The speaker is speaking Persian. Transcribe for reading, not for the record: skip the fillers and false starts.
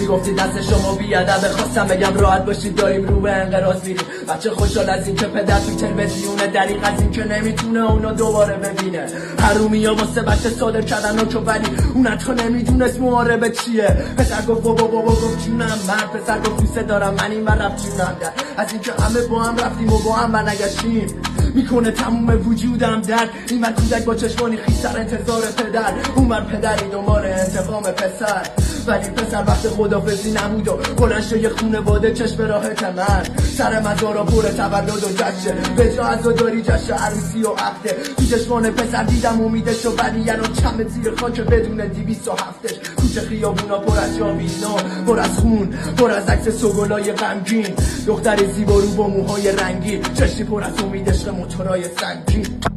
میگفتی دست شما بیادبه، خواستم بگم راحت باشید داریم رو به انقراض میریم. بچه خوشحال از این که پدر تو تلویزیونه، دریغ از این که نمیتونه اونو دوباره ببینه. حرومیا واسه بچه صادر کردن و ولی اون حتی نمیدونست محاربه چیه. پسر گفت بابا گفت جونم مرد، پسر گفت دوست دارم من این ور رفت جونم در، از این که همه با هم رفتیم و با هم برنگشتیم میکنه تموم وجودم درد. این من کودک با چشمانی خیسر انتظار پدر، اون من پدری دنبال انتقام پسر. ولی پسر وقت خدافزی نمود و بلند شد یه خونواده چشم راحت من. سر مزارا پر تولد و جشن، به جا عزاداری جشن عروسی و عقده. تو چشمان پسر دیدم امیدش و ولی الان چمه زیر خاک بدون 207ش. کوچه خیابونا پر از جاویدنا، پر از خون، پر از عکس سوگلای غمگین. دختر زیبا رو با موهای رنگی، چشمی پر از امید عشق موتورای سنگین.